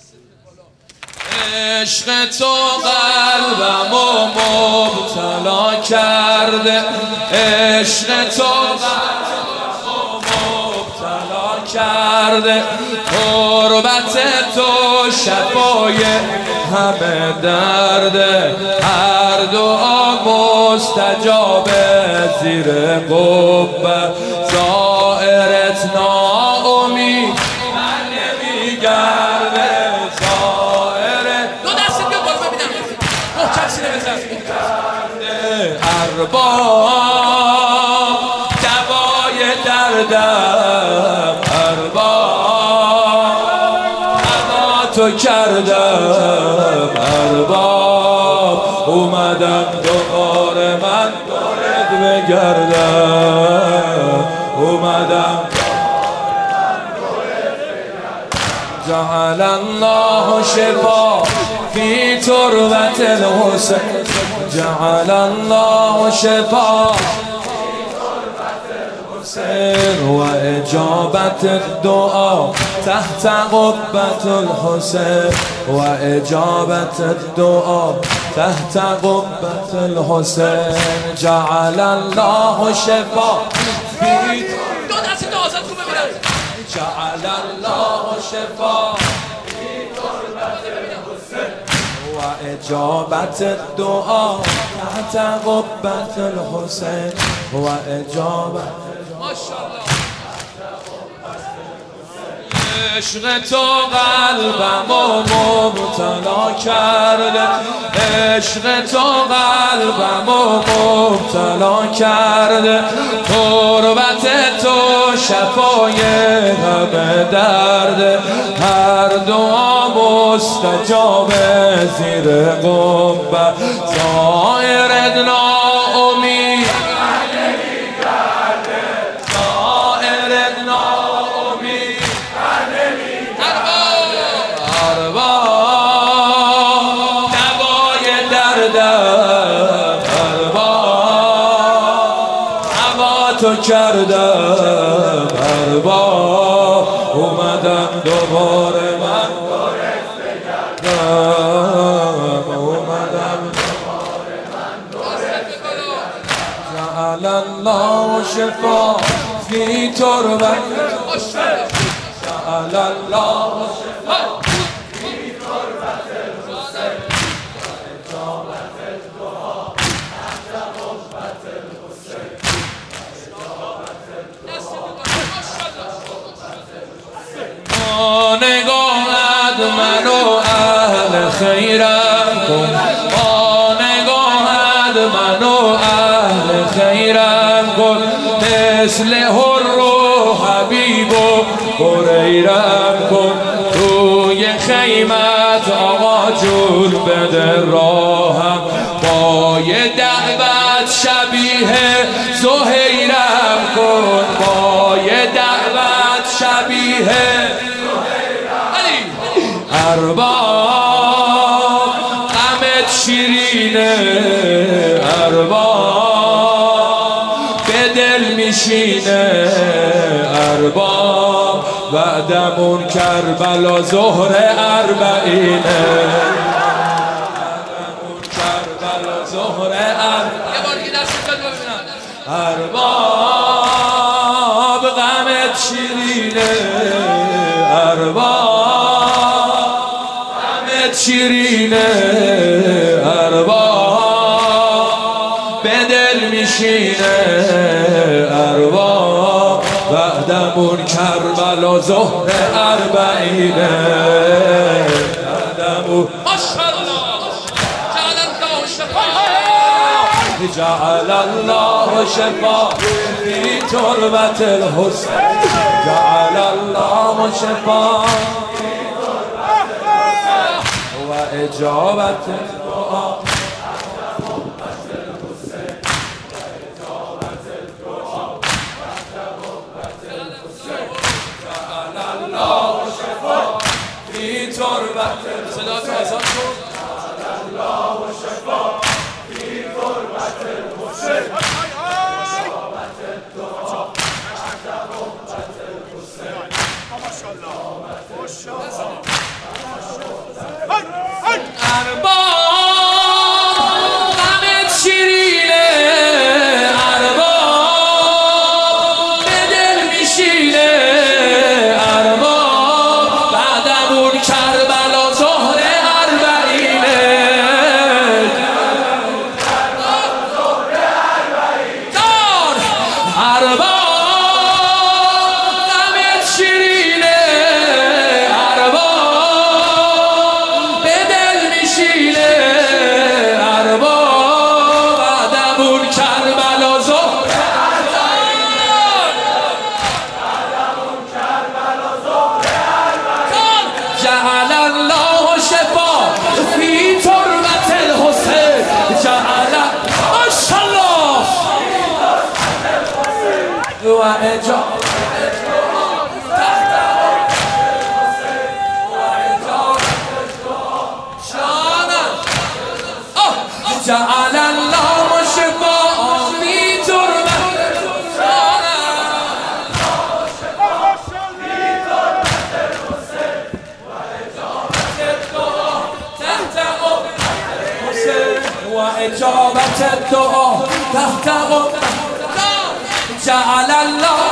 عشق تو قلبمو مبتلا کرده، عشق تو قلبمو مبتلا کرده، قربت تو شفای همه درده، هر دعا مستجابه زیر قبه، زائرت ناامید من نمیگرده، زائرت دو دست بیا بالا ببینم محکم سینه بزن، ارباب دوای دردم، ارباب اما تو کردم، ارباب اومدم دوباره من دورت بگردم، اومدم جعل الله شفا فی تربت الحسین، جعل الله شفا و اجابت الدعا تحت قبة الحسین، و اجابت الدعا تحت قبة الحسین، جعل الله شفا فی دو دست آزاد رو ببینم، جعل الله شفا فی تربت الحسین و اجابت الدعا تحت قبة الحسین، و اجابت ماشاءالله. عشق تو قلبمو مبتلا کرده، عشق تو قلبمو مبتلا کرده، قربت تو شفای همه درده، هر دعا مستجابه زیر قبه، زائرت ناامید تو کردم، ارباب اومدم دوباره من دورت بگردم، اومدم دوباره من دورت بگردم، جعل الله شفا فی تربت، جعل الله شفا فی تربت الحسین، اجابت الدعا تحت قبة الحسین، نگاهت منو اهل خیرم کن، نگاهت منو اهل خیرم کن، مثل حر و حبیب و هریرم کن، توی خیمت آقا جون بده راهم، با یه دعوت شبیه زهیرم کن، با یه دعوت شبیه ارباب غمت شیرینه، ارباب به دل میشینه، ارباب بعدمون کربلا ظهر اربعینه، بعدمون کربلا ظهر اربعینه، ارباب غمت شیرینه، ارباب شیرینه، ارباب به دل میشینه، ارباب بعدمون کربلا ظهر اربعینه، بعدمون ماشاءالله جعل الله شفا، جعل الله شفا فی تربت الحسین، جعل الله شفا و اجابت الدعا تحت قبة الحسین، و اجابت الدعا تحت قبة الحسین، جعل الله شفا فی تربت الحسین، جعل الله شفا فی تربت الحسین، و اجابت الدعا تحت قبة الحسین، ماشاءالله ماشاءالله. جعل الله شفا فی تربت الحسین جعل ماشاءالله و اجابت جعل الله شفا فی تربت وإجابة الدعاء تحت جعل الله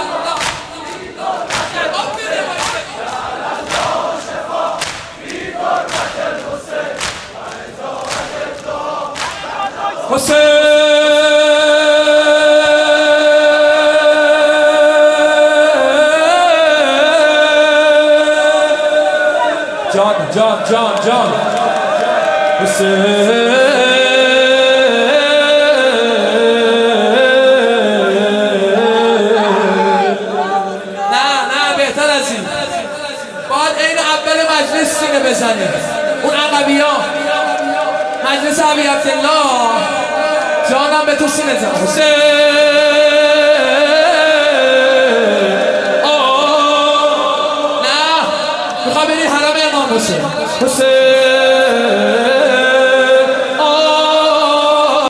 شفاء في تربة الحسين وإجابة الدعاء حسين جان حسین مجلس سینه بزنه اون عقبی ها مجلس عبی عبدالله جانم به تو سینه زن حسین نه میخواه بری حرم امام حسین